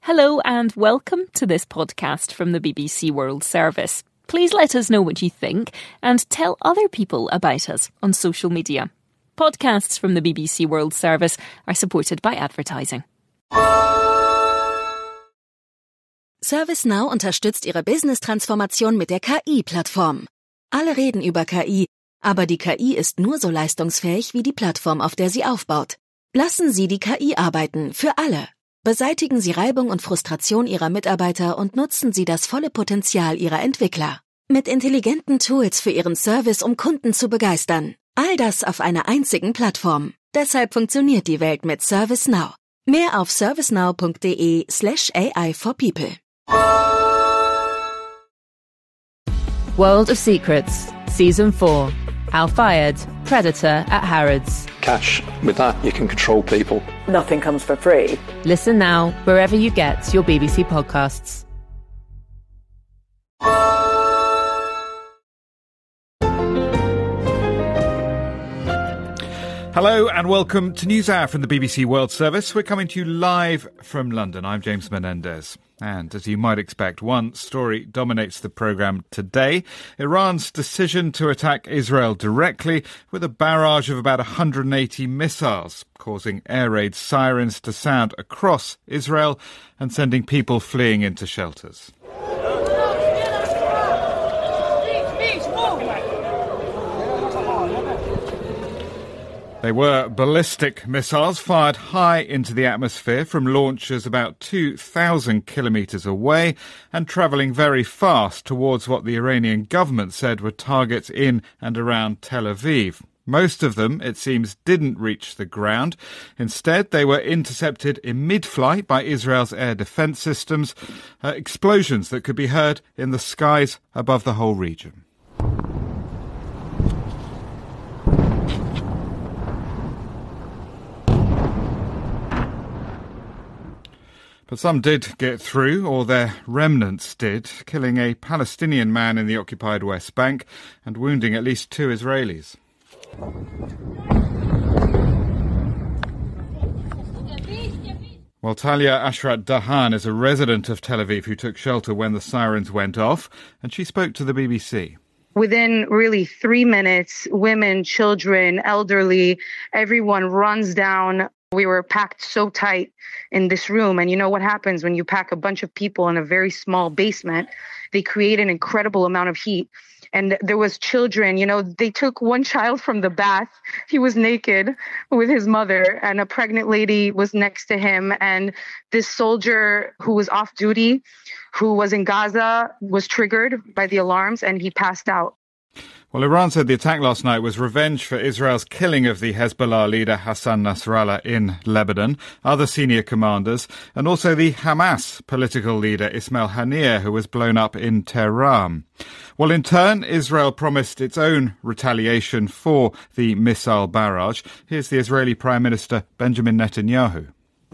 Hello and welcome to this podcast from the BBC World Service. Please let us know what you think and tell other people about us on social media. Podcasts from the BBC World Service are supported by advertising. ServiceNow unterstützt Ihre Business-Transformation mit der KI-Plattform. Alle reden über KI, aber die KI ist nur so leistungsfähig wie die Plattform, auf der sie aufbaut. Lassen Sie die KI arbeiten, für alle. Beseitigen Sie Reibung und Frustration Ihrer Mitarbeiter und nutzen Sie das volle Potenzial Ihrer Entwickler. Mit intelligenten Tools für Ihren Service, um Kunden zu begeistern. All das auf einer einzigen Plattform. Deshalb funktioniert die Welt mit ServiceNow. Mehr auf servicenow.de/AI for people. World of Secrets, Season 4. Al Fayed, Predator at Harrods. Cash. With that, you can control people. Nothing comes for free. Listen now wherever you get your BBC podcasts. Hello and welcome to NewsHour from the BBC World Service. We're coming to you live from London. I'm James Menendez. And as you might expect, one story dominates the programme today. Iran's decision to attack Israel directly with a barrage of about 180 missiles, causing air raid sirens to sound across Israel and sending people fleeing into shelters. They were ballistic missiles fired high into the atmosphere from launchers about 2,000 kilometres away and travelling very fast towards what the Iranian government said were targets in and around Tel Aviv. Most of them, it seems, didn't reach the ground. Instead, they were intercepted in mid-flight by Israel's air defence systems, explosions that could be heard in the skies above the whole region. But some did get through, or their remnants did, killing a Palestinian man in the occupied West Bank and wounding at least 2 Israelis. Well, Talia Ashrat Dahan is a resident of Tel Aviv who took shelter when the sirens went off, and she spoke to the BBC. Within really 3 minutes, women, children, elderly, everyone runs down. We were packed so tight in this room. And you know what happens when you pack a bunch of people in a very small basement? They create an incredible amount of heat. And there was children, they took one child from the bath. He was naked with his mother, and a pregnant lady was next to him. And this soldier who was off duty, who was in Gaza, was triggered by the alarms and he passed out. Well, Iran said the attack last night was revenge for Israel's killing of the Hezbollah leader Hassan Nasrallah in Lebanon, other senior commanders, and also the Hamas political leader Ismail Haniyeh, who was blown up in Tehran. Well, in turn, Israel promised its own retaliation for the missile barrage. Here's the Israeli Prime Minister Benjamin Netanyahu.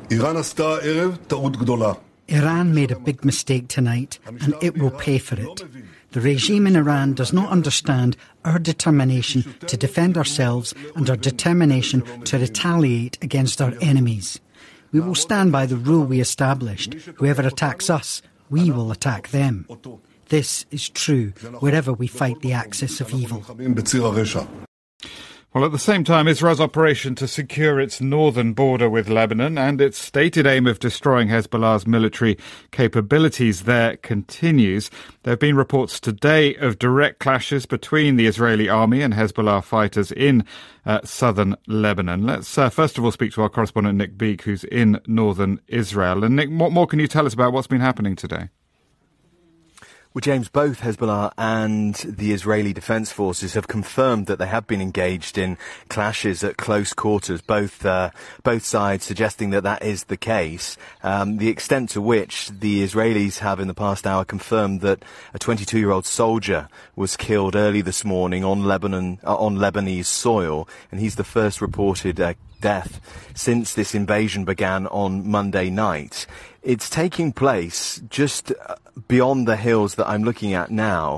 Iran made a big mistake tonight, and it will pay for it. The regime in Iran does not understand our determination to defend ourselves and our determination to retaliate against our enemies. We will stand by the rule we established. Whoever attacks us, we will attack them. This is true wherever we fight the axis of evil. Well, at the same time, Israel's operation to secure its northern border with Lebanon and its stated aim of destroying Hezbollah's military capabilities there continues. There have been reports today of direct clashes between the Israeli army and Hezbollah fighters in southern Lebanon. Let's first of all speak to our correspondent Nick Beake, who's in northern Israel. And Nick, what more can you tell us about what's been happening today? Well, James, both Hezbollah and the Israeli Defense Forces have confirmed that they have been engaged in clashes at close quarters, both sides suggesting that that is the case. The extent to which the Israelis have in the past hour confirmed that a 22-year-old soldier was killed early this morning on Lebanese soil, and he's the first reported death since this invasion began on Monday night. It's taking place just beyond the hills that I'm looking at now,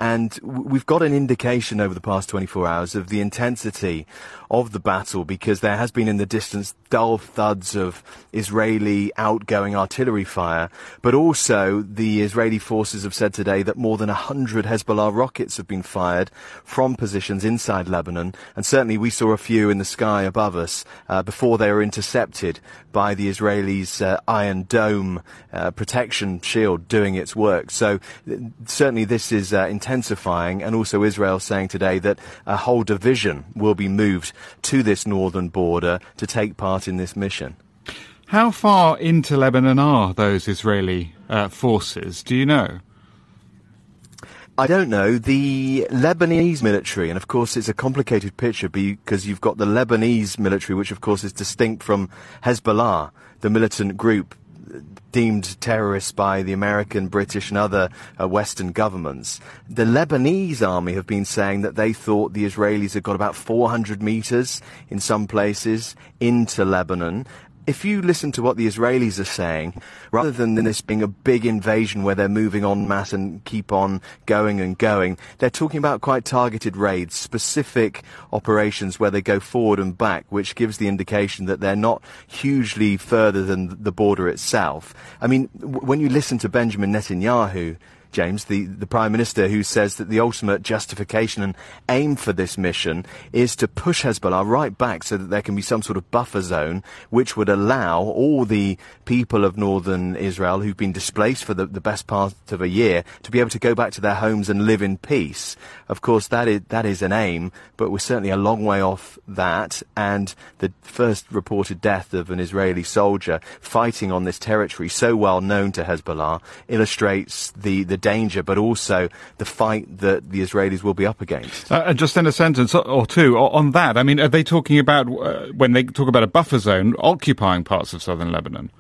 And we've got an indication over the past 24 hours of the intensity of the battle, because there has been in the distance dull thuds of Israeli outgoing artillery fire, but also the Israeli forces have said today that more than 100 Hezbollah rockets have been fired from positions inside Lebanon, and certainly we saw a few in the sky above us before they were intercepted by the Israelis' Iron Dome protection shield doing its work. So certainly this is intensifying, and also Israel saying today that a whole division will be moved to this northern border to take part in this mission. How far into Lebanon are those Israeli forces? Do you know? I don't know. The Lebanese military, and of course it's a complicated picture because you've got the Lebanese military, which of course is distinct from Hezbollah, the militant group deemed terrorists by the American, British and other Western governments. The Lebanese army have been saying that they thought the Israelis had got about 400 meters in some places into Lebanon. If you listen to what the Israelis are saying, rather than this being a big invasion where they're moving en masse and keep on going and going, they're talking about quite targeted raids, specific operations where they go forward and back, which gives the indication that they're not hugely further than the border itself. I mean, when you listen to Benjamin Netanyahu, James, the Prime Minister, who says that the ultimate justification and aim for this mission is to push Hezbollah right back so that there can be some sort of buffer zone which would allow all the people of northern Israel who've been displaced for the best part of a year to be able to go back to their homes and live in peace. Of course, that is an aim, but we're certainly a long way off that, and the first reported death of an Israeli soldier fighting on this territory so well known to Hezbollah illustrates the danger, but also the fight that the Israelis will be up against. Just in a sentence or two on that, I mean, are they talking about, when they talk about a buffer zone, occupying parts of southern Lebanon?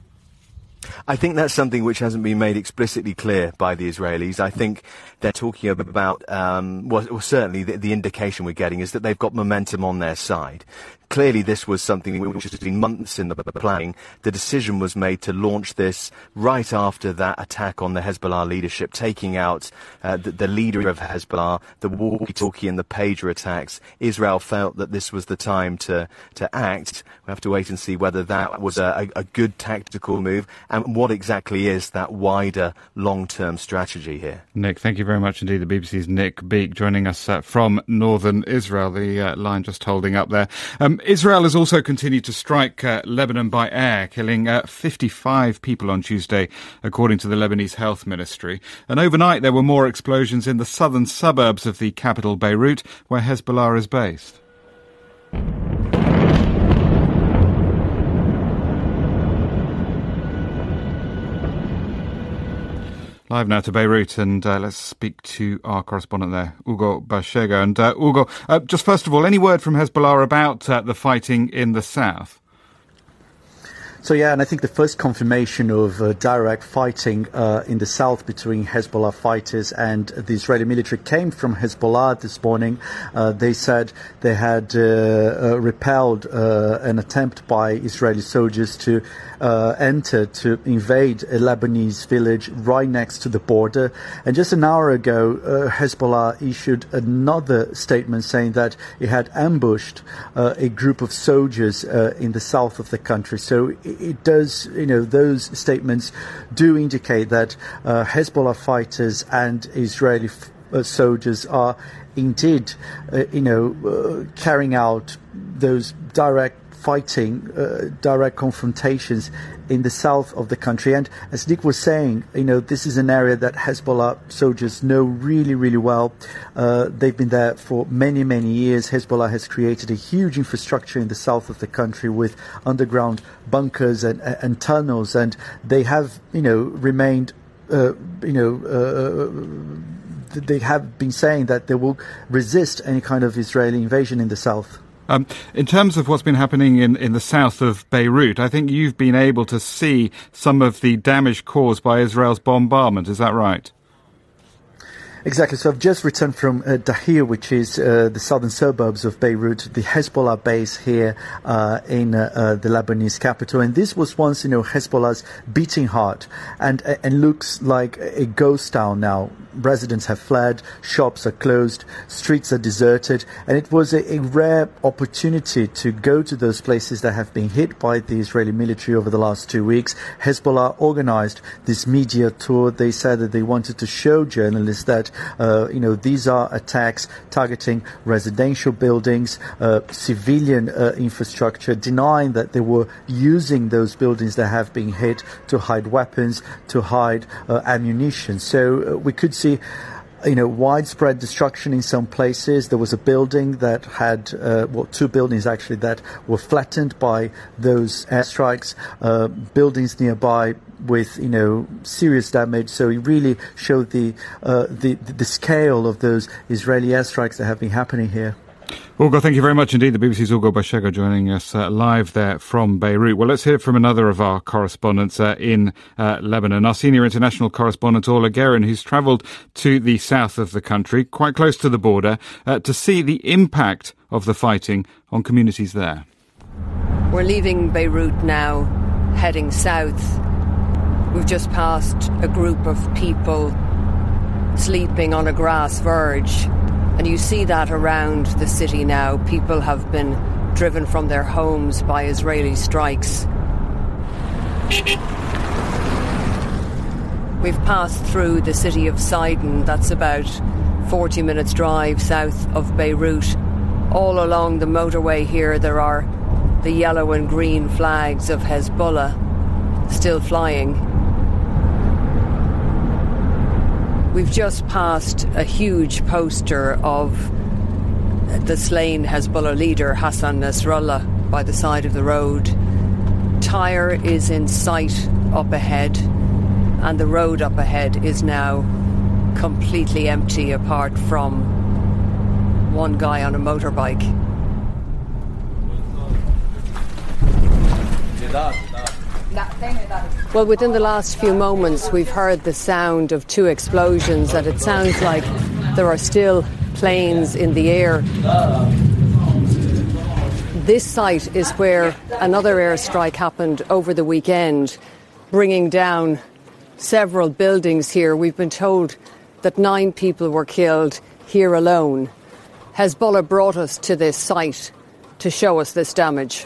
I think that's something which hasn't been made explicitly clear by the Israelis. I think they're talking about, certainly the indication we're getting is that they've got momentum on their side. Clearly, this was something which has been months in the planning. The decision was made to launch this right after that attack on the Hezbollah leadership, taking out the leader of Hezbollah, the walkie-talkie and the pager attacks. Israel felt that this was the time to act. We have to wait and see whether that was a good tactical move and what exactly is that wider long-term strategy here. Nick, thank you very much indeed. The BBC's Nick Beake joining us from northern Israel. The line just holding up there. Israel has also continued to strike Lebanon by air, killing 55 people on Tuesday, according to the Lebanese Health Ministry. And overnight there were more explosions in the southern suburbs of the capital, Beirut, where Hezbollah is based. Live now to Beirut, and let's speak to our correspondent there, Ugo Bashega. And Ugo, just first of all, any word from Hezbollah about the fighting in the south? So, yeah, and I think the first confirmation of direct fighting in the south between Hezbollah fighters and the Israeli military came from Hezbollah this morning. They said they had repelled an attempt by Israeli soldiers to enter to invade a Lebanese village right next to the border. And just an hour ago, Hezbollah issued another statement saying that it had ambushed a group of soldiers in the south of the country. So it does, those statements do indicate that Hezbollah fighters and Israeli soldiers are indeed, carrying out those direct fighting, direct confrontations in the south of the country. And as Nick was saying, this is an area that Hezbollah soldiers know really, really well. They've been there for many, many years. Hezbollah has created a huge infrastructure in the south of the country with underground bunkers and tunnels, and they have, remained, they have been saying that they will resist any kind of Israeli invasion in the south. In terms of what's been happening in the south of Beirut, I think you've been able to see some of the damage caused by Israel's bombardment. Is that right? Exactly. So I've just returned from Dahir, which is the southern suburbs of Beirut, the Hezbollah base here in the Lebanese capital. And this was once, Hezbollah's beating heart, and looks like a ghost town now. residents have fled, shops are closed, streets are deserted, and it was a rare opportunity to go to those places that have been hit by the Israeli military over the last 2 weeks. Hezbollah organized this media tour. They said that they wanted to show journalists that, these are attacks targeting residential buildings, civilian infrastructure, denying that they were using those buildings that have been hit to hide weapons, to hide ammunition. So we could see widespread destruction in some places. There was a building that had, two buildings actually, that were flattened by those airstrikes, buildings nearby with, serious damage. So it really showed the scale of those Israeli airstrikes that have been happening here. Ugo, thank you very much indeed. The BBC's Ugo Bashego joining us live there from Beirut. Well, let's hear from another of our correspondents in Lebanon, our senior international correspondent, Orla Guerin, who's travelled to the south of the country, quite close to the border, to see the impact of the fighting on communities there. We're leaving Beirut now, heading south. We've just passed a group of people sleeping on a grass verge. And you see that around the city now. People have been driven from their homes by Israeli strikes. We've passed through the city of Sidon. That's about 40 minutes drive south of Beirut. All along the motorway here there are the yellow and green flags of Hezbollah still flying. We've just passed a huge poster of the slain Hezbollah leader Hassan Nasrallah by the side of the road. Tyre is in sight up ahead, and the road up ahead is now completely empty apart from one guy on a motorbike. Well, within the last few moments, we've heard the sound of two explosions, and it sounds like there are still planes in the air. This site is where another airstrike happened over the weekend, bringing down several buildings here. We've been told that 9 people were killed here alone. Hezbollah brought us to this site to show us this damage.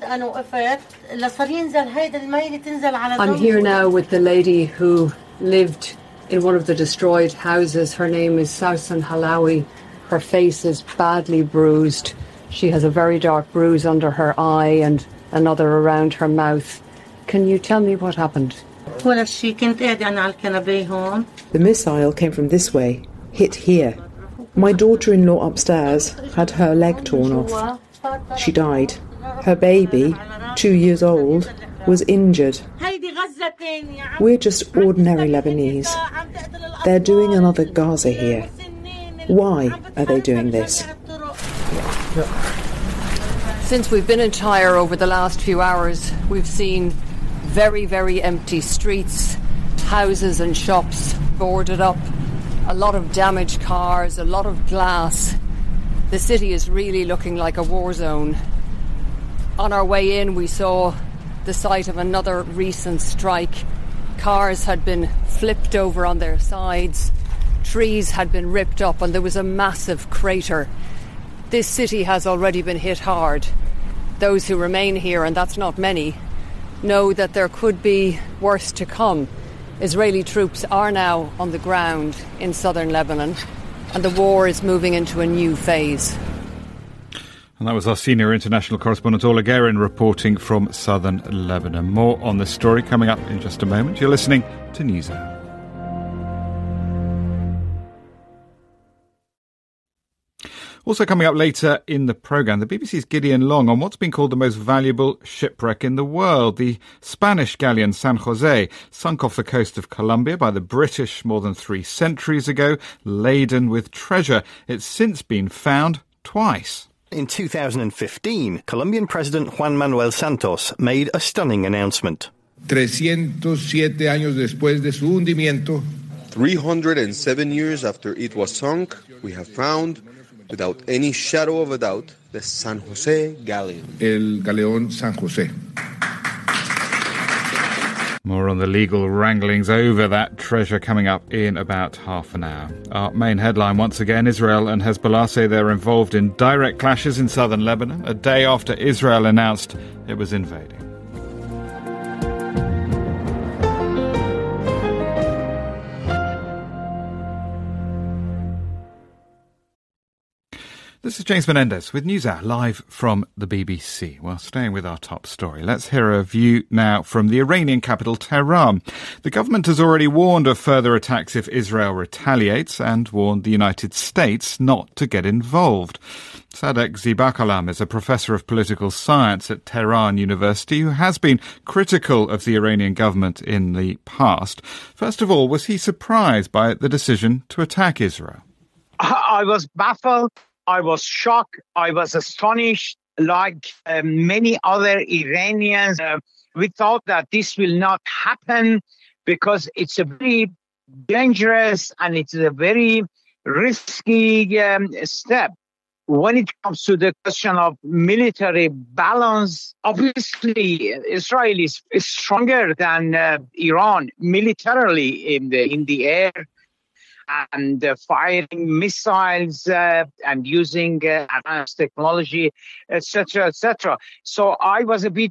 I'm here now with the lady who lived in one of the destroyed houses. Her name is Sausan Halawi. Her face is badly bruised. She has a very dark bruise under her eye and another around her mouth. Can you tell me what happened? The missile came from this way, hit here. My daughter-in-law upstairs had her leg torn off. She died. Her baby, 2 years old, was injured. We're just ordinary Lebanese. They're doing another Gaza here. Why are they doing this? Since we've been in Tyre over the last few hours, we've seen very, very empty streets, houses and shops boarded up, a lot of damaged cars, a lot of glass. The city is really looking like a war zone. On our way in, we saw the site of another recent strike. Cars had been flipped over on their sides, trees had been ripped up, and there was a massive crater. This city has already been hit hard. Those who remain here, and that's not many, know that there could be worse to come. Israeli troops are now on the ground in southern Lebanon, and the war is moving into a new phase. And that was our senior international correspondent, Orla Guerin, reporting from southern Lebanon. More on this story coming up in just a moment. You're listening to Newshour. Also coming up later in the programme, the BBC's Gideon Long on what's been called the most valuable shipwreck in the world. The Spanish galleon San Jose sunk off the coast of Colombia by the British more than 3 centuries ago, laden with treasure. It's since been found twice. In 2015, Colombian President Juan Manuel Santos made a stunning announcement. 307 años después de su hundimiento, 307 years after it was sunk, we have found, without any shadow of a doubt, the San Jose galleon. El Galeón San Jose. More on the legal wranglings over that treasure coming up in about half an hour. Our main headline once again, Israel and Hezbollah say they're involved in direct clashes in southern Lebanon, a day after Israel announced it was invading. This is James Menendez with NewsHour, live from the BBC. Well, staying with our top story, let's hear a view now from the Iranian capital, Tehran. The government has already warned of further attacks if Israel retaliates and warned the United States not to get involved. Sadek Zibakalam is a professor of political science at Tehran University who has been critical of the Iranian government in the past. First of all, was he surprised by the decision to attack Israel? I was baffled. I was shocked. I was astonished. Like many other Iranians, we thought that this will not happen because it's a very dangerous and it's a very risky step. When it comes to the question of military balance, obviously Israel is stronger than Iran militarily in the air. And firing missiles and using advanced technology, etc., etc. So I was a bit,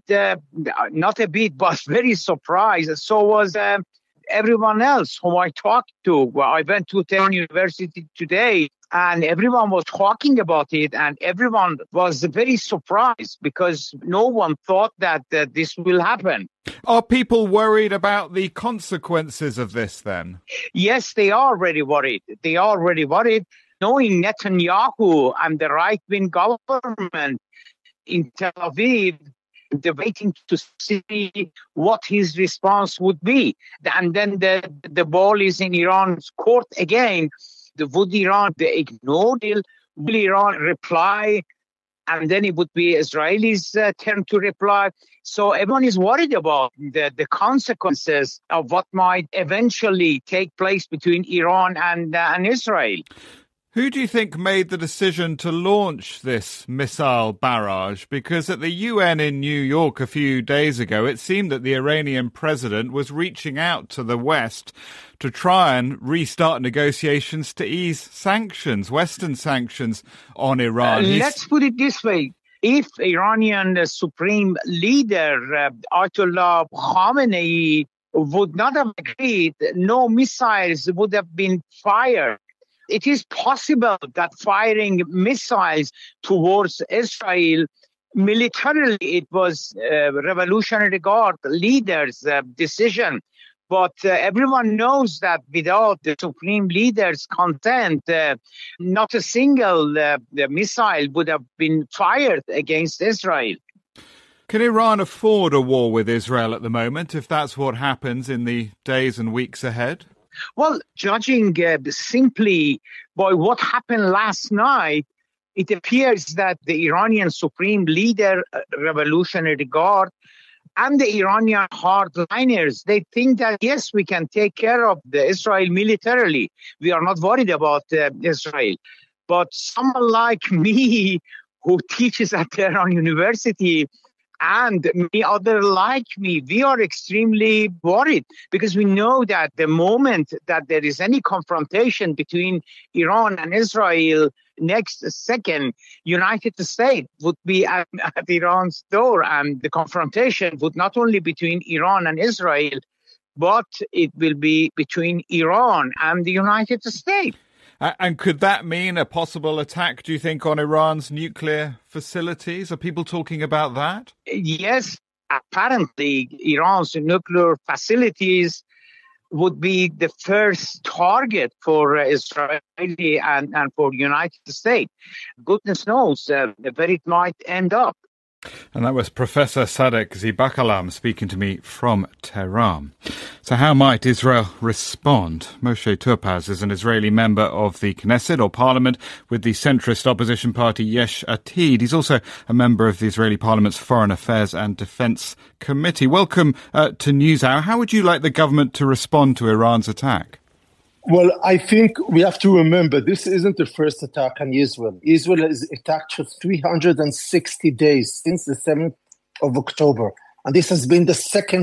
not a bit, but very surprised. So was everyone else whom I talked to. Well, I went to Tehran University today, and everyone was talking about it, and everyone was very surprised because no one thought that this will happen. Are people worried about the consequences of this then? Yes, they are already worried. They are already worried. Knowing Netanyahu and the right-wing government in Tel Aviv, they're waiting to see what his response would be. And then the ball is in Iran's court again. Would Iran ignore it? Will Iran reply? And then it would be Israelis' turn to reply. So everyone is worried about the consequences of what might eventually take place between Iran and Israel. Who do you think made the decision to launch this missile barrage? Because at the UN in New York a few days ago, it seemed that the Iranian president was reaching out to the West to try and restart negotiations to ease sanctions, Western sanctions on Iran. Let's put it this way. If Iranian supreme leader Ayatollah Khamenei would not have agreed, no missiles would have been fired. It is possible that firing missiles towards Israel, militarily, it was Revolutionary Guard leaders' decision. But everyone knows that without the supreme leader's consent, not a single missile would have been fired against Israel. Can Iran afford a war with Israel at the moment if that's what happens in the days and weeks ahead? Well, judging simply by what happened last night, it appears that the Iranian supreme leader, Revolutionary Guard, and the Iranian hardliners, they think that, yes, we can take care of Israel militarily. We are not worried about Israel. But someone like me, who teaches at Tehran University, and many others like me, we are extremely worried because we know that the moment that there is any confrontation between Iran and Israel, next second, United States would be at Iran's door, and the confrontation would not only be between Iran and Israel, but it will be between Iran and the United States. And could that mean a possible attack, do you think, on Iran's nuclear facilities? Are people talking about that? Yes, apparently Iran's nuclear facilities would be the first target for Israel and for United States. Goodness knows where it might end up. And that was Professor Sadek Zibakalam speaking to me from Tehran. So how might Israel respond? Moshe Topaz is an Israeli member of the Knesset, or parliament, with the centrist opposition party Yesh Atid. He's also a member of the Israeli parliament's Foreign Affairs and Defence Committee. Welcome to NewsHour. How would you like the government to respond to Iran's attack? Well, I think we have to remember this isn't the first attack on Israel. Israel is attacked for 360 days since the 7th of October. And this has been the second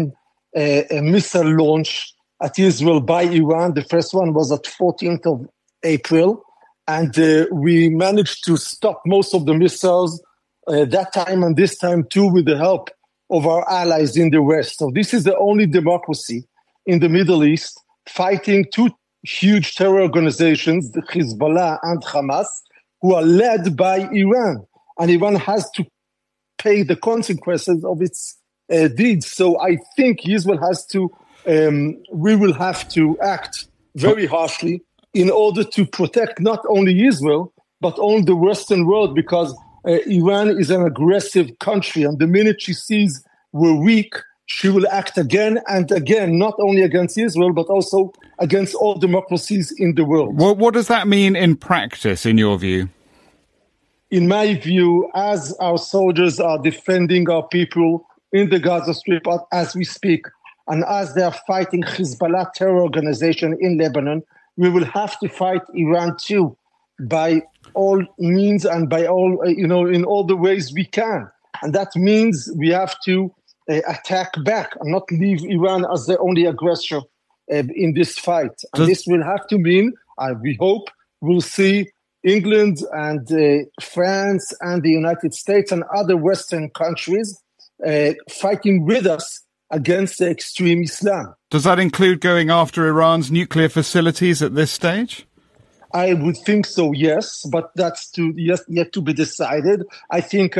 a missile launch at Israel by Iran. The first one was at 14th of April, and we managed to stop most of the missiles that time and this time too with the help of our allies in the West. So this is the only democracy in the Middle East fighting two huge terror organizations, the Hezbollah and Hamas, who are led by Iran. And Iran has to pay the consequences of its deeds. So I think Israel has to, we will have to act very harshly in order to protect not only Israel, but all the Western world, because Iran is an aggressive country. And the minute she sees we're weak, she will act again and again, not only against Israel, but also against all democracies in the world. What does that mean in practice, in your view? In my view, as our soldiers are defending our people in the Gaza Strip as we speak, and as they are fighting Hezbollah terror organization in Lebanon, we will have to fight Iran too, by all means and by all, in all the ways we can. And that means we have to attack back and not leave Iran as the only aggressor in this fight. And this will have to mean, we hope, we'll see England and France and the United States and other Western countries fighting with us against the extreme Islam. Does that include going after Iran's nuclear facilities at this stage? I would think so, yes, but that's yet to be decided. I think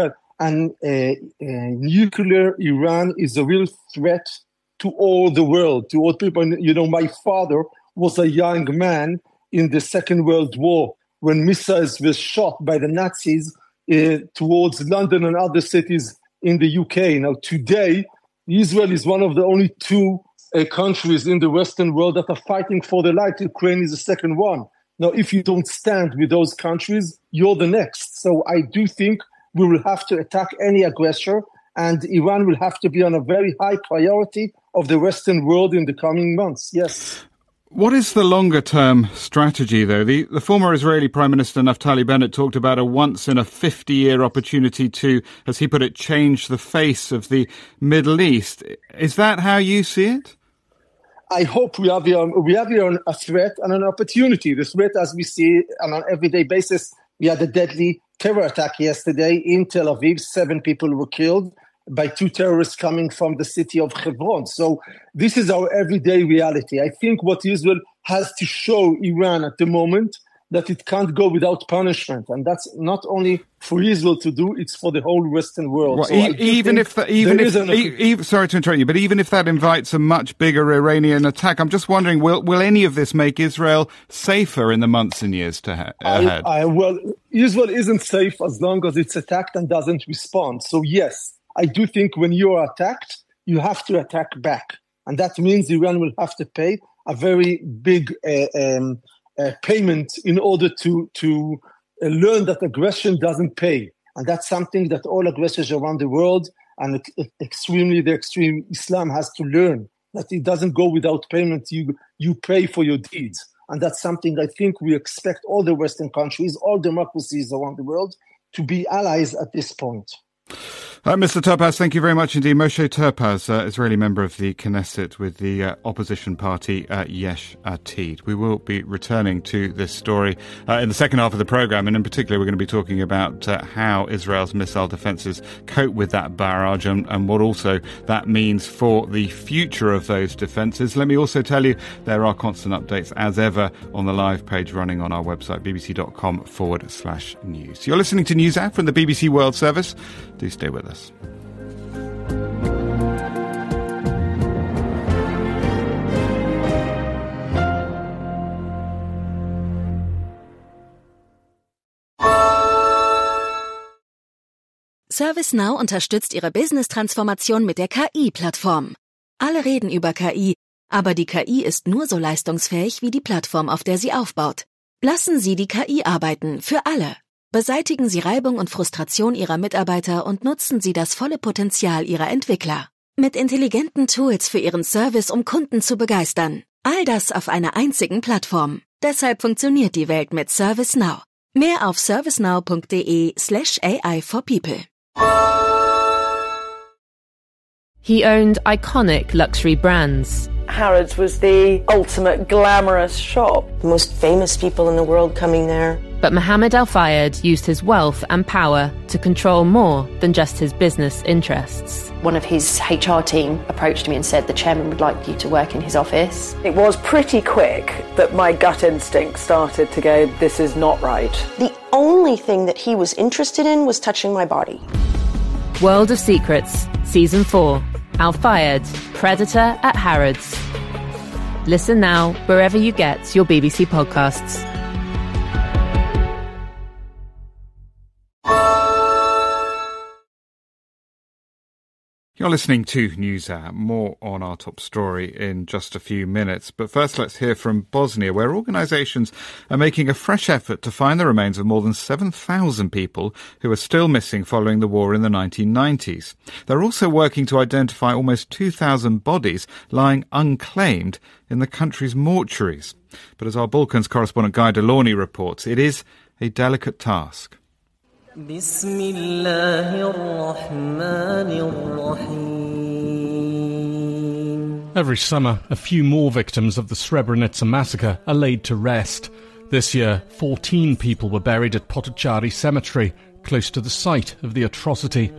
nuclear Iran is a real threat to all the world, to all people. My father was a young man in the Second World War when missiles were shot by the Nazis towards London and other cities in the UK. Now, today, Israel is one of the only two countries in the Western world that are fighting for their life. Ukraine is the second one. Now, if you don't stand with those countries, you're the next. So I do think we will have to attack any aggressor, and Iran will have to be on a very high priority of the Western world in the coming months. Yes. What is the longer-term strategy, though? The former Israeli Prime Minister Naftali Bennett talked about a once-in-a-50-year opportunity to, as he put it, change the face of the Middle East. Is that how you see it? I hope we have here a threat and an opportunity. The threat, as we see on an everyday basis, we had a deadly terror attack yesterday in Tel Aviv. 7 people were killed by 2 terrorists coming from the city of Hebron. So this is our everyday reality. I think what Israel has to show Iran at the moment, that it can't go without punishment. And that's not only for Israel to do, it's for the whole Western world. Well, so sorry to interrupt you, but even if that invites a much bigger Iranian attack, I'm just wondering, will any of this make Israel safer in the months and years ahead? Well, Israel isn't safe as long as it's attacked and doesn't respond. So yes, I do think when you are attacked, you have to attack back. And that means Iran will have to pay a very big payment in order to learn that aggression doesn't pay. And that's something that all aggressors around the world and the extreme Islam has to learn, that it doesn't go without payment. You pay for your deeds. And that's something I think we expect all the Western countries, all democracies around the world to be allies at this point. Mr. Topaz, thank you very much indeed. Moshe Topaz, Israeli member of the Knesset with the opposition party Yesh Atid. We will be returning to this story in the second half of the programme, and in particular we're going to be talking about how Israel's missile defences cope with that barrage and what also that means for the future of those defences. Let me also tell you there are constant updates as ever on the live page running on our website, bbc.com/news. You're listening to NewsHour from the BBC World Service. Do stay with us. ServiceNow unterstützt Ihre Business-Transformation mit der KI-Plattform. Alle reden über KI, aber die KI ist nur so leistungsfähig wie die Plattform, auf der sie aufbaut. Lassen Sie die KI arbeiten, für alle. Beseitigen Sie Reibung und Frustration Ihrer Mitarbeiter und nutzen Sie das volle Potenzial Ihrer Entwickler. Mit intelligenten Tools für Ihren Service, um Kunden zu begeistern. All das auf einer einzigen Plattform. Deshalb funktioniert die Welt mit ServiceNow. Mehr auf servicenow.de/AI for people. He owned iconic luxury brands. Harrods was the ultimate glamorous shop. The most famous people in the world coming there. But Mohammed Al Fayed used his wealth and power to control more than just his business interests. One of his HR team approached me and said the chairman would like you to work in his office. It was pretty quick that my gut instinct started to go, this is not right. The only thing that he was interested in was touching my body. World of Secrets, Season 4. Al Fayed, Predator at Harrods. Listen now wherever you get your BBC podcasts. You're listening to NewsHour. More on our top story in just a few minutes. But first, let's hear from Bosnia, where organisations are making a fresh effort to find the remains of more than 7,000 people who are still missing following the war in the 1990s. They're also working to identify almost 2,000 bodies lying unclaimed in the country's mortuaries. But as our Balkans correspondent Guy Delaunay reports, it is a delicate task. Every summer, a few more victims of the Srebrenica massacre are laid to rest. This year, 14 people were buried at Potocari Cemetery, close to the site of the atrocity.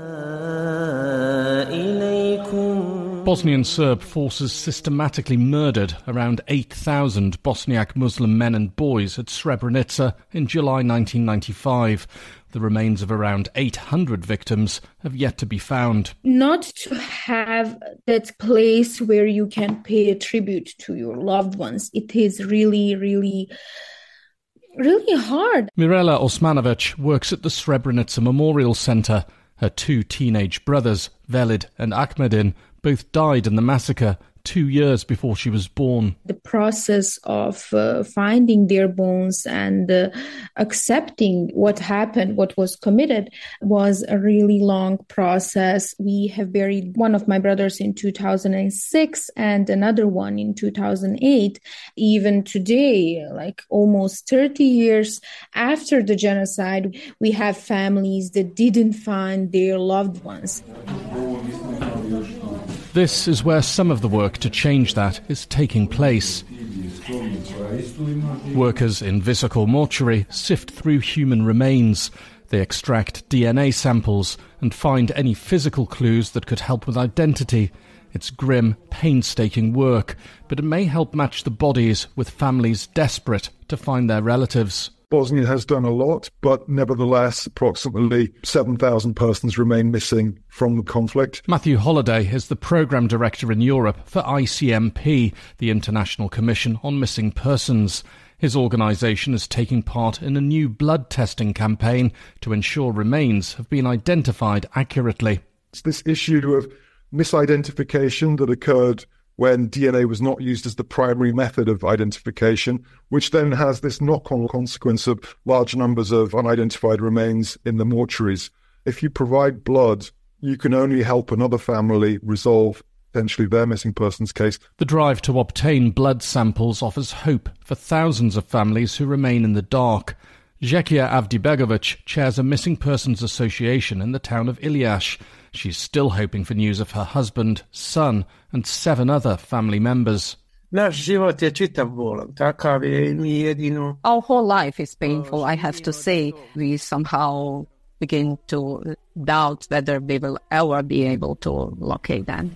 Bosnian Serb forces systematically murdered around 8,000 Bosniak Muslim men and boys at Srebrenica in July 1995. The remains of around 800 victims have yet to be found. Not to have that place where you can pay a tribute to your loved ones. It is really, really, really hard. Mirela Osmanovic works at the Srebrenica Memorial Centre. Her two teenage brothers, Velid and Ahmedin, both died in the massacre 2 years before she was born. The process of finding their bones and accepting what happened, what was committed, was a really long process. We have buried one of my brothers in 2006 and another one in 2008. Even today, like almost 30 years after the genocide, we have families that didn't find their loved ones. This is where some of the work to change that is taking place. Workers in Visoko Mortuary sift through human remains. They extract DNA samples and find any physical clues that could help with identity. It's grim, painstaking work, but it may help match the bodies with families desperate to find their relatives. Bosnia has done a lot, but nevertheless, approximately 7,000 persons remain missing from the conflict. Matthew Holliday is the Programme Director in Europe for ICMP, the International Commission on Missing Persons. His organisation is taking part in a new blood testing campaign to ensure remains have been identified accurately. It's this issue of misidentification that occurred when DNA was not used as the primary method of identification, which then has this knock-on consequence of large numbers of unidentified remains in the mortuaries. If you provide blood, you can only help another family resolve potentially their missing persons case. The drive to obtain blood samples offers hope for thousands of families who remain in the dark. Zekia Avdibegovic chairs a missing persons association in the town of Iliash. She's still hoping for news of her husband, son, and 7 other family members. Our whole life is painful, I have to say. We somehow begin to doubt whether we will ever be able to locate them.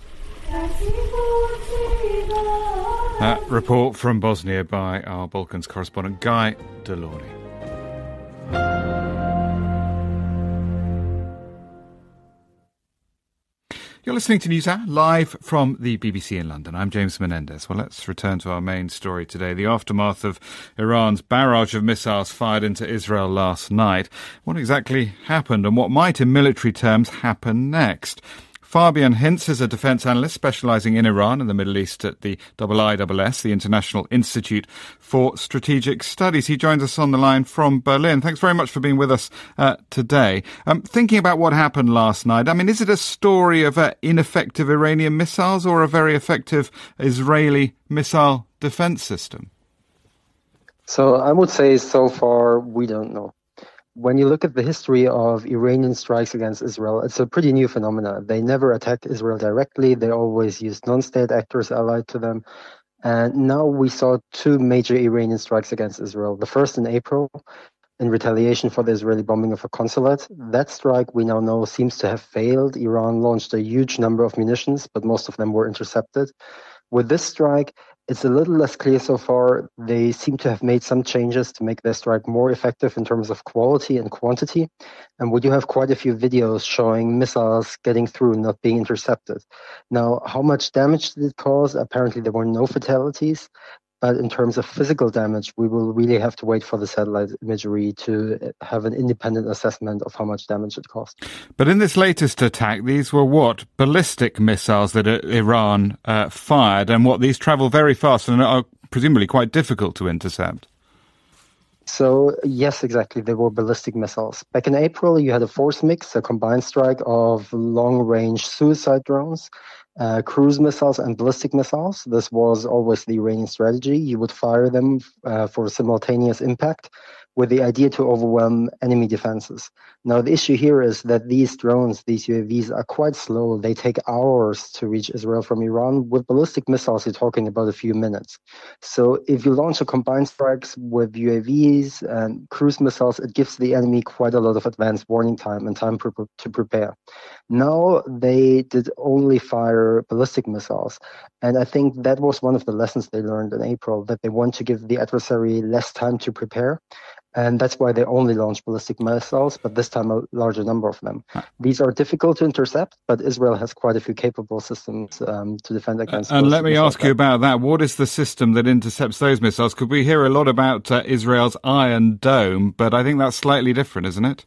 That report from Bosnia by our Balkans correspondent Guy Delaunay. You're listening to NewsHour, live from the BBC in London. I'm James Menendez. Well, let's return to our main story today, the aftermath of Iran's barrage of missiles fired into Israel last night. What exactly happened and what might, in military terms, happen next? Fabian Hinz is a defence analyst specialising in Iran and the Middle East at the IISS, the International Institute for Strategic Studies. He joins us on the line from Berlin. Thanks very much for being with us today. Thinking about what happened last night, I mean, is it a story of ineffective Iranian missiles or a very effective Israeli missile defence system? So I would say so far we don't know. When you look at the history of Iranian strikes against Israel, it's a pretty new phenomenon. They never attacked Israel directly. They always used non-state actors allied to them. And now we saw two major Iranian strikes against Israel. The first in April, in retaliation for the Israeli bombing of a consulate. That strike, we now know, seems to have failed. Iran launched a huge number of munitions, but most of them were intercepted. With this strike, it's a little less clear so far. They seem to have made some changes to make their strike more effective in terms of quality and quantity. And we do have quite a few videos showing missiles getting through and not being intercepted. Now, how much damage did it cause? Apparently, there were no fatalities. But in terms of physical damage, we will really have to wait for the satellite imagery to have an independent assessment of how much damage it caused. But in this latest attack, these were what? Ballistic missiles that Iran fired, and what? These travel very fast and are presumably quite difficult to intercept. So, yes, exactly. They were ballistic missiles. Back in April, you had a force mix, a combined strike of long-range suicide drones, cruise missiles and ballistic missiles. This was always the Iranian strategy. You would fire them for simultaneous impact with the idea to overwhelm enemy defenses. Now, the issue here is that these drones, these UAVs, are quite slow. They take hours to reach Israel from Iran. With ballistic missiles, you're talking about a few minutes. So if you launch a combined strikes with UAVs and cruise missiles, it gives the enemy quite a lot of advance warning time and time to prepare. Now they did only fire ballistic missiles. And I think that was one of the lessons they learned in April, that they want to give the adversary less time to prepare. And that's why they only launched ballistic missiles, but this time a larger number of them. These are difficult to intercept, but Israel has quite a few capable systems to defend against. And let me ask you about that. What is the system that intercepts those missiles? Because we hear a lot about Israel's Iron Dome, but I think that's slightly different, isn't it?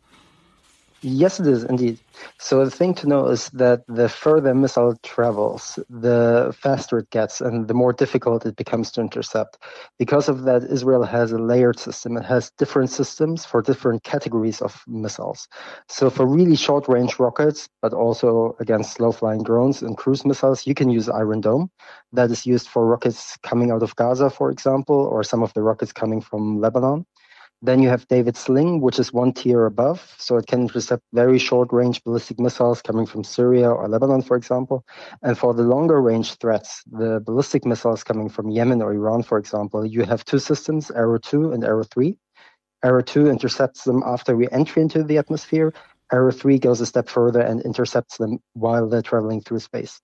Yes, it is indeed. So the thing to know is that the further a missile travels, the faster it gets and the more difficult it becomes to intercept. Because of that, Israel has a layered system. It has different systems for different categories of missiles. So for really short-range rockets, but also against slow-flying drones and cruise missiles, you can use Iron Dome. That is used for rockets coming out of Gaza, for example, or some of the rockets coming from Lebanon. Then you have David Sling, which is one tier above, so it can intercept very short-range ballistic missiles coming from Syria or Lebanon, for example. And for the longer-range threats, the ballistic missiles coming from Yemen or Iran, for example, you have two systems, Arrow 2 and Arrow 3. Arrow 2 intercepts them after re-entry into the atmosphere. Arrow 3 goes a step further and intercepts them while they're traveling through space.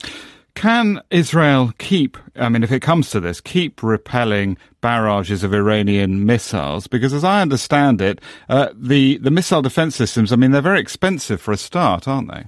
Can Israel keep, if it comes to this, keep repelling barrages of Iranian missiles? Because as I understand it, the missile defense systems, they're very expensive for a start, aren't they?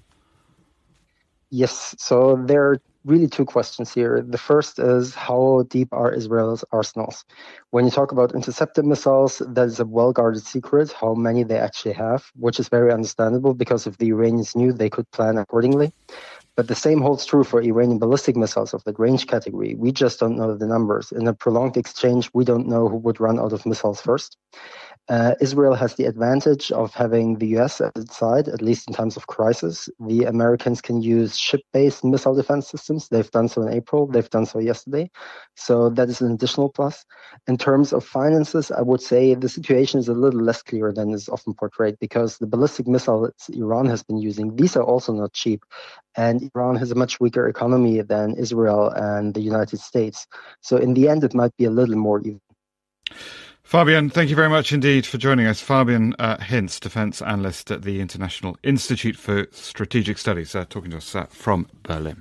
Yes, so there are really two questions here. The first is, how deep are Israel's arsenals? When you talk about intercepted missiles, that is a well-guarded secret, how many they actually have, which is very understandable because if the Iranians knew, they could plan accordingly. But the same holds true for Iranian ballistic missiles of the range category. We just don't know the numbers. In a prolonged exchange, we don't know who would run out of missiles first. Israel has the advantage of having the US at its side, at least in times of crisis. The Americans can use ship-based missile defense systems. They've done so in April. They've done so yesterday. So that is an additional plus. In terms of finances, I would say the situation is a little less clear than is often portrayed because the ballistic missiles Iran has been using, these are also not cheap. And Iran has a much weaker economy than Israel and the United States. So in the end, it might be a little more even. Fabian, thank you very much indeed for joining us. Fabian Hinz, defence analyst at the International Institute for Strategic Studies, talking to us from Berlin.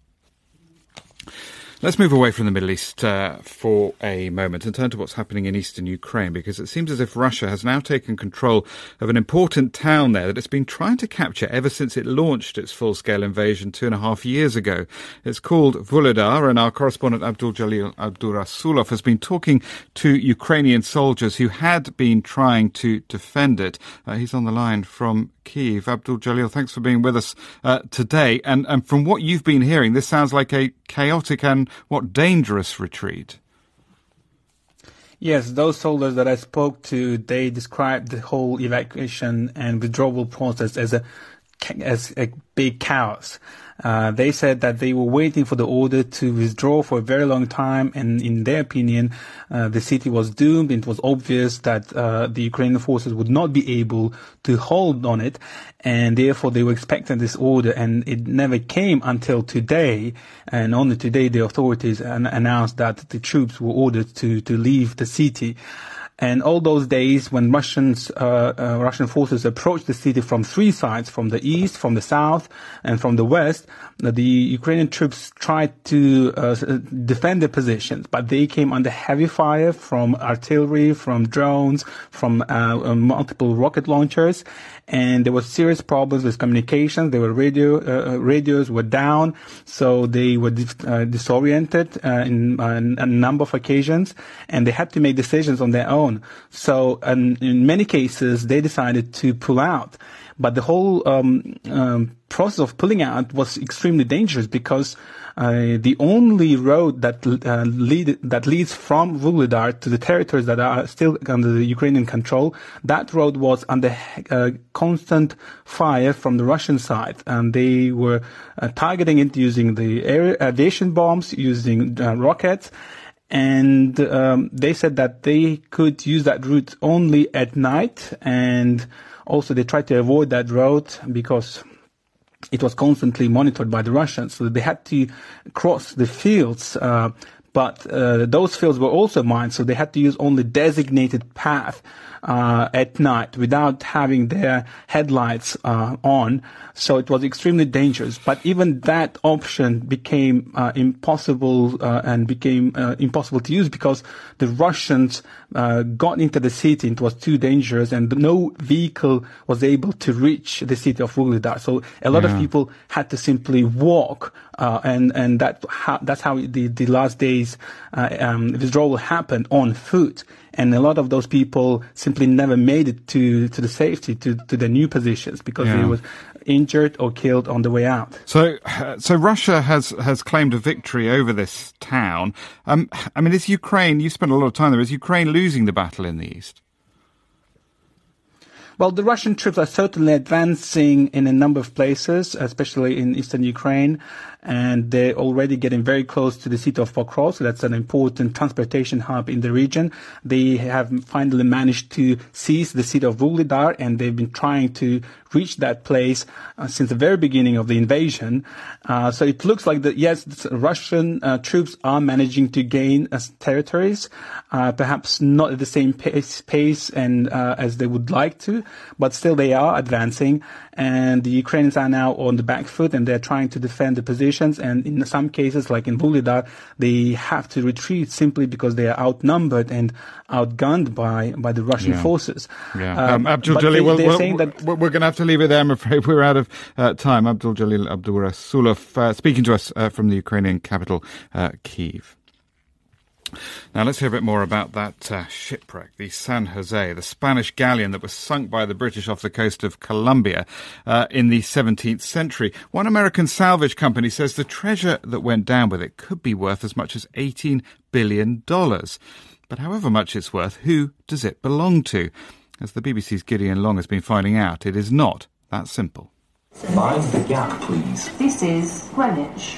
Let's move away from the Middle East for a moment and turn to what's happening in eastern Ukraine, because it seems as if Russia has now taken control of an important town there that it's been trying to capture ever since it launched its full-scale invasion 2.5 years ago. It's called Vuhledar, and our correspondent Abdul-Jalil Abdurasulov has been talking to Ukrainian soldiers who had been trying to defend it. He's on the line from Kyiv. Abdul-Jalil, thanks for being with us today. And from what you've been hearing, this sounds like a chaotic and dangerous retreat. Yes, those soldiers that I spoke to, they described the whole evacuation and withdrawal process as a a big chaos. They said that they were waiting for the order to withdraw for a very long time, and in their opinion, the city was doomed. It was obvious that the Ukrainian forces would not be able to hold on it, and therefore they were expecting this order, and it never came until today. And only today the authorities announced that the troops were ordered to leave the city. And all those days when Russian forces approached the city from three sides, from the east, from the south, and from the west, the Ukrainian troops tried to defend their positions, but they came under heavy fire from artillery, from drones, from multiple rocket launchers, and there were serious problems with communications. There were radios were down, so they were disoriented in a number of occasions, and they had to make decisions on their own. So in many cases, they decided to pull out. But the whole process of pulling out was extremely dangerous because the only road that leads from Vuhledar to the territories that are still under the Ukrainian control, that road was under constant fire from the Russian side, and they were targeting it using the aviation bombs, using rockets. And they said that they could use that route only at night, and also they tried to avoid that road because it was constantly monitored by the Russians. So they had to cross the fields, but those fields were also mined, so they had to use only designated path at night without having their headlights on. So it was extremely dangerous. But even that option became impossible and became impossible to use because the Russians got into the city. It was too dangerous, and no vehicle was able to reach the city of Vuhledar. So a lot of people had to simply walk, and that's how the last days withdrawal happened on foot. And a lot of those people simply never made it to the safety, to their new positions because they were injured or killed on the way out. So Russia has claimed a victory over this town. I mean, is Ukraine, you spent a lot of time there, is Ukraine losing the battle in the east? Well, the Russian troops are certainly advancing in a number of places, especially in eastern Ukraine, and they're already getting very close to the city of Pokrovsk. That's an important transportation hub in the region. They have finally managed to seize the city of Vuhledar, and they've been trying to reach that place since the very beginning of the invasion. So it looks like that, yes, Russian troops are managing to gain territories, perhaps not at the same pace and as they would like to, but still they are advancing, and the Ukrainians are now on the back foot, and they're trying to defend the positions, and in some cases, like in Vuhledar, they have to retreat simply because they are outnumbered and outgunned by the Russian forces. Yeah. Abdul Jalil, we're going to have to leave it there, I'm afraid. We're out of time. Abdul Jalil Abdurasulov speaking to us from the Ukrainian capital, Kyiv. Now let's hear a bit more about that shipwreck, the San Jose, the Spanish galleon that was sunk by the British off the coast of Colombia in the 17th century. One American salvage company says the treasure that went down with it could be worth as much as $18 billion. But however much it's worth, who does it belong to? As the BBC's Gideon Long has been finding out, it is not that simple. Mind the gap, please. This is Greenwich.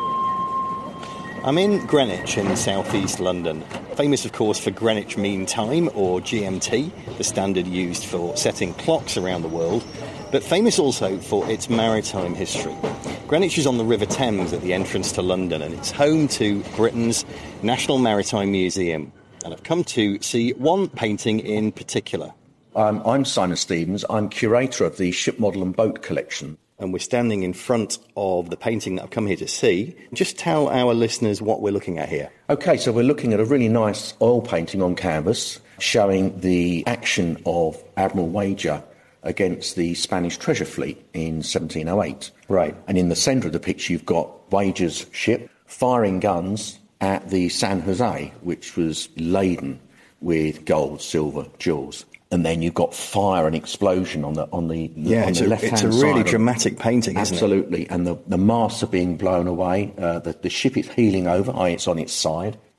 I'm in Greenwich in southeast London, famous of course for Greenwich Mean Time, or GMT, the standard used for setting clocks around the world, but famous also for its maritime history. Greenwich is on the River Thames at the entrance to London, and it's home to Britain's National Maritime Museum. And I've come to see one painting in particular. I'm Simon Stevens. I'm curator of the Ship Model and Boat Collection. And we're standing in front of the painting that I've come here to see. Just tell our listeners what we're looking at here. OK, so we're looking at a really nice oil painting on canvas showing the action of Admiral Wager against the Spanish treasure fleet in 1708. Right. And in the centre of the picture, you've got Wager's ship firing guns at the San Jose, which was laden with gold, silver, jewels. And then you've got fire and explosion on the left-hand side. It's a really dramatic painting, isn't it? Absolutely. And the masts are being blown away. The ship is heeling over, it's on its side.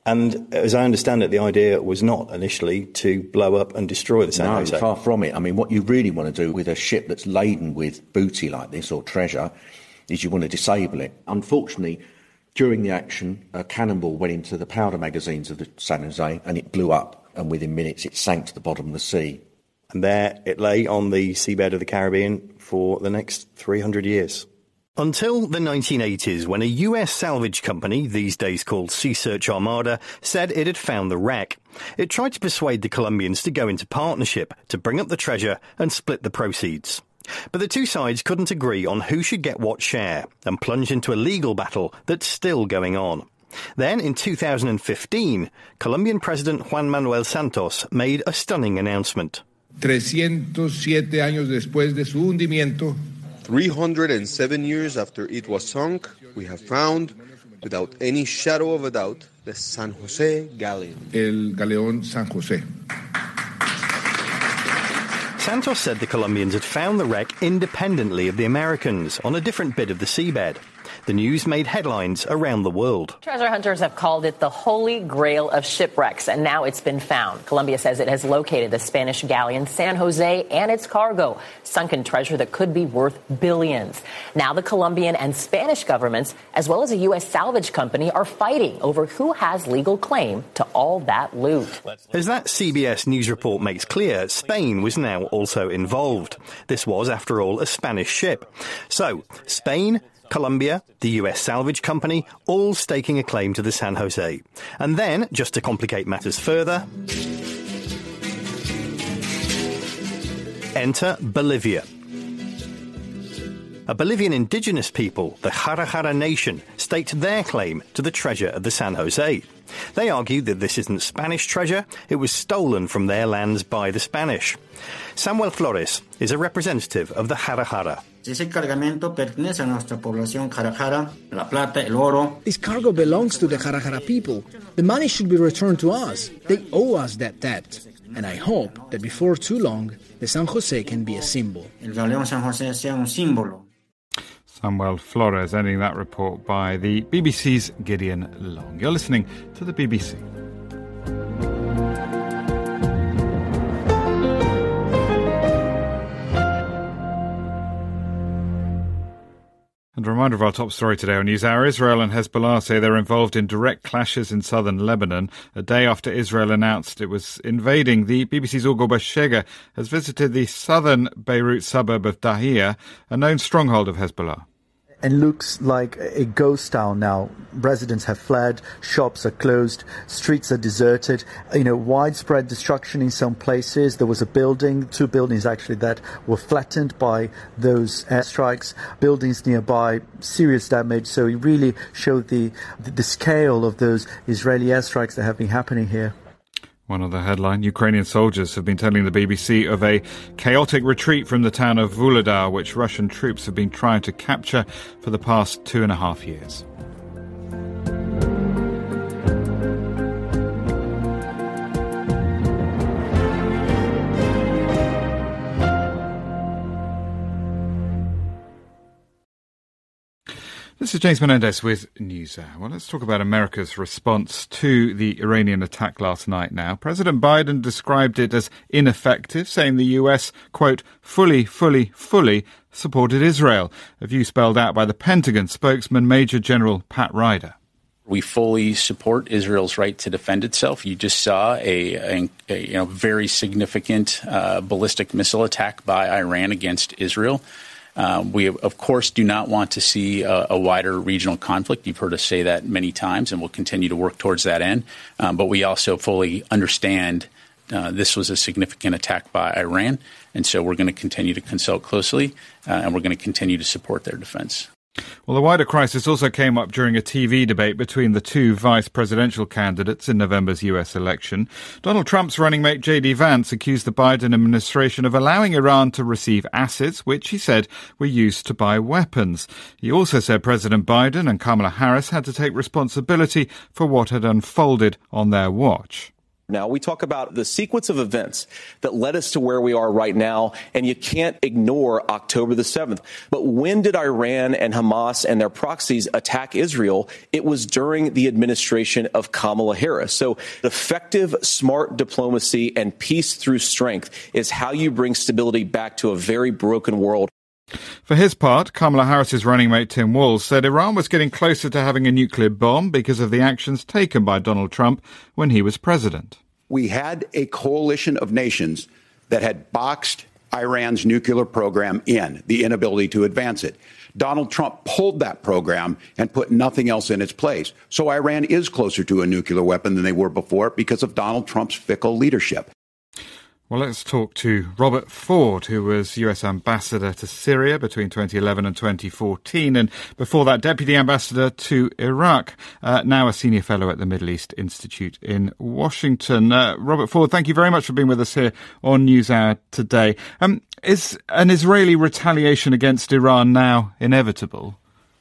And as I understand it, the idea was not initially to blow up and destroy the San Jose. No, far from it. I mean, what you really want to do with a ship that's laden with booty like this, or treasure, is you want to disable it. Unfortunately, during the action, a cannonball went into the powder magazines of the San Jose and it blew up, and within minutes it sank to the bottom of the sea. And there it lay on the seabed of the Caribbean for the next 300 years. Until the 1980s, when a US salvage company, these days called Sea Search Armada, said it had found the wreck. It tried to persuade the Colombians to go into partnership, to bring up the treasure and split the proceeds. But the two sides couldn't agree on who should get what share, and plunged into a legal battle that's still going on. Then, in 2015, Colombian President Juan Manuel Santos made a stunning announcement. 307 años después de su hundimiento, 307 years after it was sunk, we have found, without any shadow of a doubt, the San Jose Galleon. El Galeón San José. Santos said the Colombians had found the wreck independently of the Americans on a different bit of the seabed. The news made headlines around the world. Treasure hunters have called it the holy grail of shipwrecks, and now it's been found. Colombia says it has located the Spanish galleon San Jose and its cargo, sunken treasure that could be worth billions. Now the Colombian and Spanish governments, as well as a U.S. salvage company, are fighting over who has legal claim to all that loot. As that CBS News report makes clear, Spain was now also involved. This was, after all, a Spanish ship. So, Spain, Colombia, the US salvage company, all staking a claim to the San Jose. And then, just to complicate matters further, enter Bolivia. A Bolivian indigenous people, the Jara Jara Nation, staked their claim to the treasure of the San Jose. They argued that this isn't Spanish treasure, it was stolen from their lands by the Spanish. Samuel Flores is a representative of the Jara Jara. Ese cargamento pertenece a nuestra población Jara Jara, la plata, el oro. This cargo belongs to the Jara Jara people. The money should be returned to us. They owe us that debt. And I hope that before too long, the San Jose can be a symbol. El Galeón San Jose sea un símbolo. Samuel Flores ending that report by the BBC's Gideon Long. You're listening to the BBC. And a reminder of our top story today on NewsHour. Israel and Hezbollah say they're involved in direct clashes in southern Lebanon. A day after Israel announced it was invading, the BBC's Ugo Bashega has visited the southern Beirut suburb of Dahia, a known stronghold of Hezbollah. And looks like a ghost town now. Residents have fled, shops are closed, streets are deserted. Widespread destruction in some places. There was a building, two buildings actually, that were flattened by those airstrikes. Buildings nearby, serious damage. So it really showed the scale of those Israeli airstrikes that have been happening here. One other headline, Ukrainian soldiers have been telling the BBC of a chaotic retreat from the town of Vuhledar, which Russian troops have been trying to capture for the past 2.5 years. This is James Menendez with NewsHour. Well, let's talk about America's response to the Iranian attack last night now. President Biden described it as ineffective, saying the US, quote, fully supported Israel, a view spelled out by the Pentagon spokesman Major General Pat Ryder. We fully support Israel's right to defend itself. You just saw a very significant ballistic missile attack by Iran against Israel. We, of course, do not want to see a wider regional conflict. You've heard us say that many times, and we'll continue to work towards that end. But we also fully understand this was a significant attack by Iran, and so we're going to continue to consult closely, and we're going to continue to support their defense. Well, the wider crisis also came up during a TV debate between the two vice presidential candidates in November's US election. Donald Trump's running mate J.D. Vance accused the Biden administration of allowing Iran to receive assets, which he said were used to buy weapons. He also said President Biden and Kamala Harris had to take responsibility for what had unfolded on their watch. Now, we talk about the sequence of events that led us to where we are right now, and you can't ignore October the 7th. But when did Iran and Hamas and their proxies attack Israel? It was during the administration of Kamala Harris. So effective, smart diplomacy and peace through strength is how you bring stability back to a very broken world. For his part, Kamala Harris's running mate Tim Walz said Iran was getting closer to having a nuclear bomb because of the actions taken by Donald Trump when he was president. We had a coalition of nations that had boxed Iran's nuclear program in, the inability to advance it. Donald Trump pulled that program and put nothing else in its place. So Iran is closer to a nuclear weapon than they were before because of Donald Trump's fickle leadership. Well, let's talk to Robert Ford, who was US Ambassador to Syria between 2011 and 2014, and before that, Deputy Ambassador to Iraq, now a Senior Fellow at the Middle East Institute in Washington. Robert Ford, thank you very much for being with us here on NewsHour today. Is an Israeli retaliation against Iran now inevitable?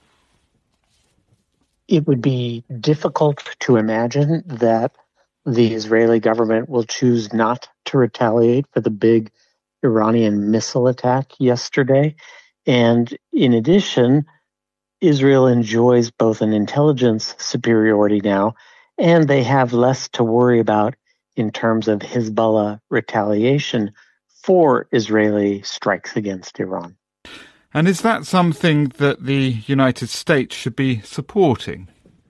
It would be difficult to imagine that the Israeli government will choose not to retaliate for the big Iranian missile attack yesterday. And in addition, Israel enjoys both an intelligence superiority now, and they have less to worry about in terms of Hezbollah retaliation for Israeli strikes against Iran. And is that something that the United States should be supporting?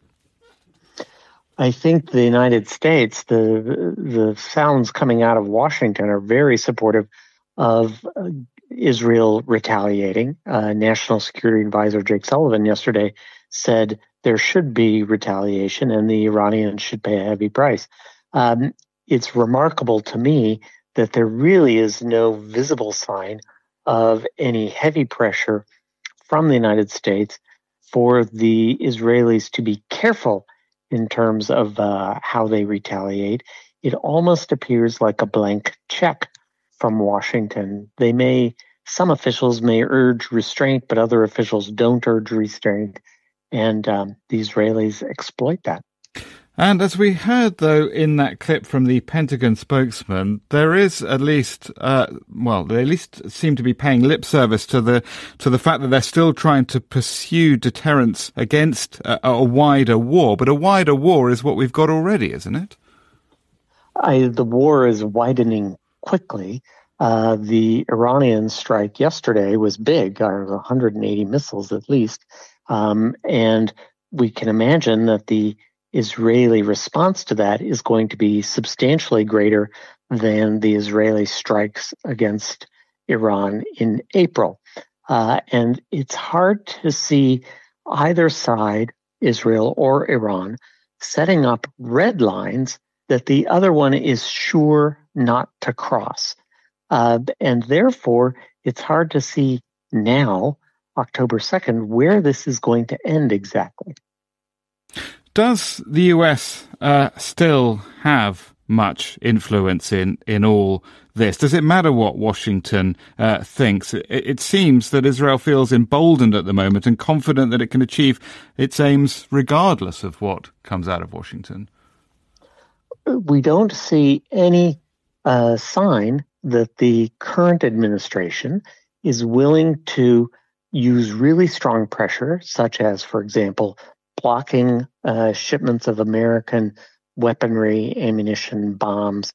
I think the United States, the sounds coming out of Washington are very supportive of Israel retaliating. National Security Advisor Jake Sullivan yesterday said there should be retaliation and the Iranians should pay a heavy price. It's remarkable to me that there really is no visible sign of any heavy pressure from the United States for the Israelis to be careful in terms of how they retaliate. It almost appears like a blank check from Washington. Some officials may urge restraint, but other officials don't urge restraint, and the Israelis exploit that. And as we heard, though, in that clip from the Pentagon spokesman, there is at least, they at least seem to be paying lip service to the fact that they're still trying to pursue deterrence against a wider war. But a wider war is what we've got already, isn't it? The war is widening quickly. The Iranian strike yesterday was big, 180 missiles at least. And we can imagine that the Israeli response to that is going to be substantially greater than the Israeli strikes against Iran in April. And it's hard to see either side, Israel or Iran, setting up red lines that the other one is sure not to cross. And therefore, it's hard to see now, October 2nd, where this is going to end exactly. Does the US still have much influence in all this? Does it matter what Washington thinks? It seems that Israel feels emboldened at the moment and confident that it can achieve its aims regardless of what comes out of Washington. We don't see any sign that the current administration is willing to use really strong pressure, such as, for example, blocking shipments of American weaponry, ammunition, bombs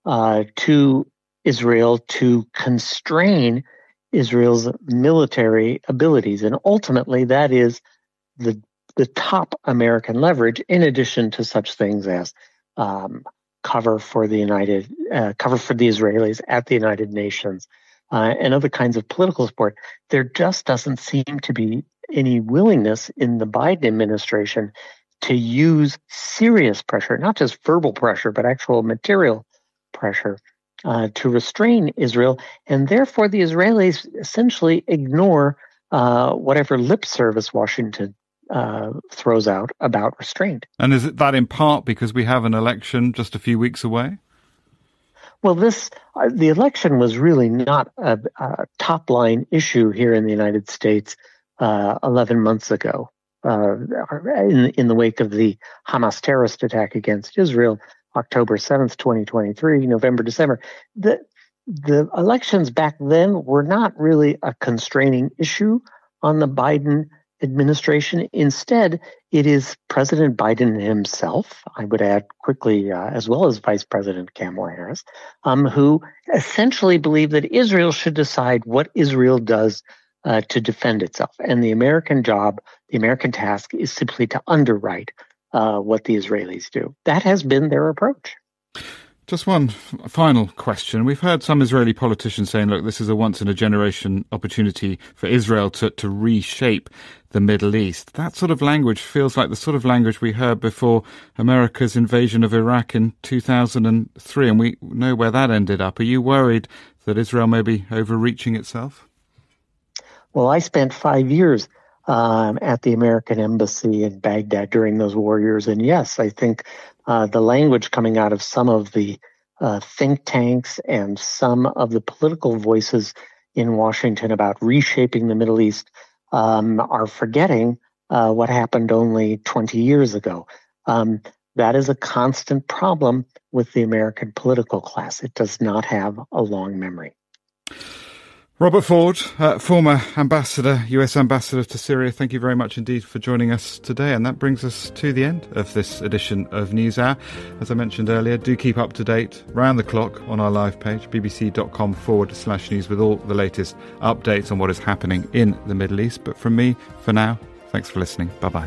to Israel to constrain Israel's military abilities. And ultimately, that is the top American leverage, in addition to such things as cover for the Israelis at the United Nations and other kinds of political support. There just doesn't seem to be any willingness in the Biden administration to use serious pressure, not just verbal pressure, but actual material pressure to restrain Israel. And therefore, the Israelis essentially ignore whatever lip service Washington throws out about restraint. And is it that in part because we have an election just a few weeks away? Well, the election was really not a top-line issue here in the United States 11 months ago. In the wake of the Hamas terrorist attack against Israel, October 7th, 2023, November, December. The elections back then were not really a constraining issue on the Biden administration. Instead, it is President Biden himself, I would add quickly, as well as Vice President Kamala Harris, who essentially believe that Israel should decide what Israel does to defend itself. And the American job, the American task is simply to underwrite what the Israelis do. That has been their approach. Just one final question. We've heard some Israeli politicians saying, look, this is a once-in-a-generation opportunity for Israel to reshape the Middle East. That sort of language feels like the sort of language we heard before America's invasion of Iraq in 2003, and we know where that ended up. Are you worried that Israel may be overreaching itself? Well, I spent 5 years at the American embassy in Baghdad during those war years, and yes, I think the language coming out of some of the think tanks and some of the political voices in Washington about reshaping the Middle East are forgetting what happened only 20 years ago. That is a constant problem with the American political class. It does not have a long memory. Robert Ford, former US ambassador to Syria, thank you very much indeed for joining us today. And that brings us to the end of this edition of NewsHour. As I mentioned earlier, do keep up to date round the clock on our live page, bbc.com/news, with all the latest updates on what is happening in the Middle East. But from me, for now, thanks for listening. Bye-bye.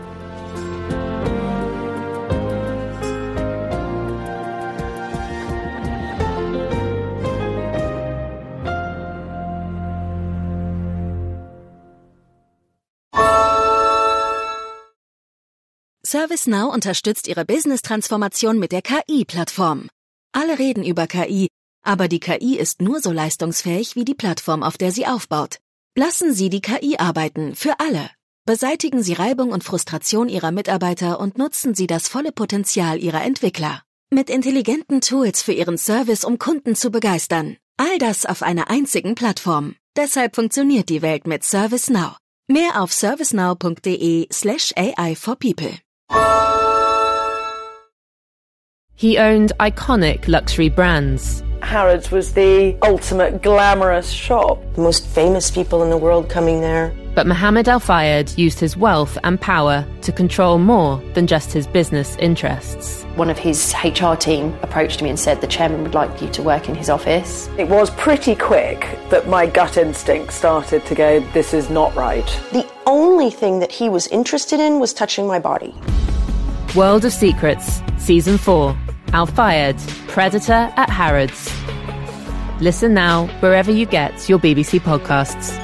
ServiceNow unterstützt Ihre Business-Transformation mit der KI-Plattform. Alle reden über KI, aber die KI ist nur so leistungsfähig wie die Plattform, auf der sie aufbaut. Lassen Sie die KI arbeiten, für alle. Beseitigen Sie Reibung und Frustration Ihrer Mitarbeiter und nutzen Sie das volle Potenzial Ihrer Entwickler. Mit intelligenten Tools für Ihren Service, um Kunden zu begeistern. All das auf einer einzigen Plattform. Deshalb funktioniert die Welt mit ServiceNow. Mehr auf servicenow.de/AI for people. He owned iconic luxury brands. Harrods was the ultimate glamorous shop. The most famous people in the world coming there. But Mohammed Al Fayed used his wealth and power to control more than just his business interests. One of his HR team approached me and said the chairman would like you to work in his office. It was pretty quick that my gut instinct started to go, this is not right. The only thing that he was interested in was touching my body. World of Secrets, Season 4. Al Fayed, Predator at Harrods. Listen now wherever you get your BBC podcasts.